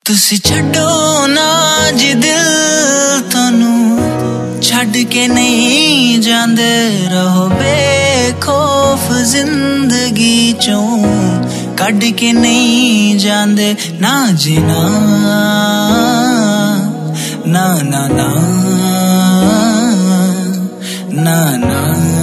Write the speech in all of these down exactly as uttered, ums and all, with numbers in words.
तुसी छड्डो ना जी दिल तनू छड्ड के नहीं जांदे रहो बेखौफ जिंदगी चों कड के नहीं जांदे ना जी ना ना ना ना ना ना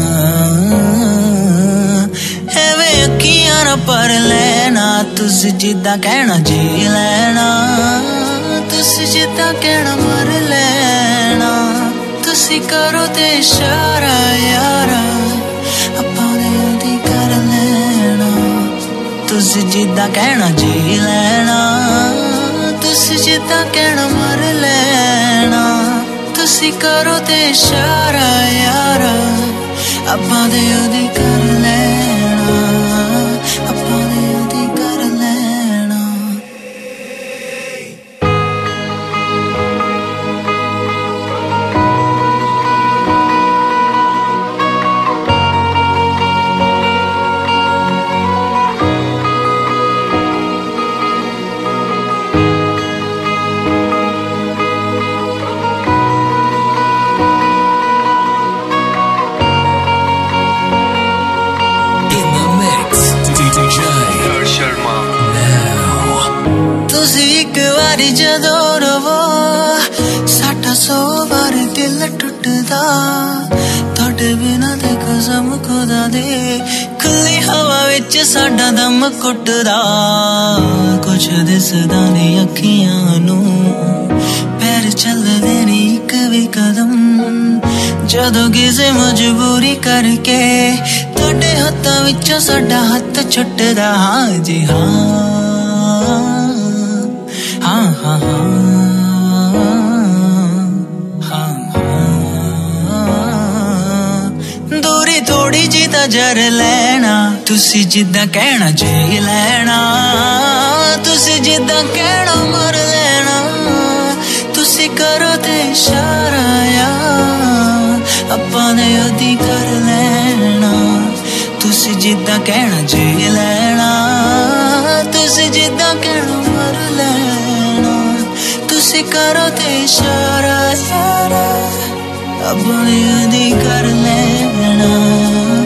एवें अखियां ना पर लेना तुसी जिद्दां कहना जी लेना तुसी जिद्दां कहना मर लेना तुसी करो ते इशारा यारा आपां ने दी कर लेना तुसी जिद्दां कहना जी लेना तुसी जिद्दां कहना मर लेना तुसी करो ते इशारा यारा आपां दे दी कर लेना आपां दे दी कर लेना जदों रवो साडा सौ बार दिल टुटदा तुहाडे बिना ते कसम खुदा दे खुली हवा विच साडा दम घुटदा कुछ दिसदा नहीं अखियां नू पैर चलदे नहीं इक भी कदम जदों किसे मजबूरी करके तुहाडे हत्थां विचों साडा हत्थ छुटदा हाँ जी हाँ हाँ हाँ हाँ हाँ दूरी थोड़ी जी ता जर लेना तुसी जिद्दां कहना जी लेना तुसी जिद्दां कहना मर लेना तुसी करो ते इशारा यार आपां ने ओदी कर लेना तुसी जिद्दां कहना जी लेना तुसी जिद्दां कहना मर लेना तुसी करो ते इशारा यारा आपां ने ओदी कर लेना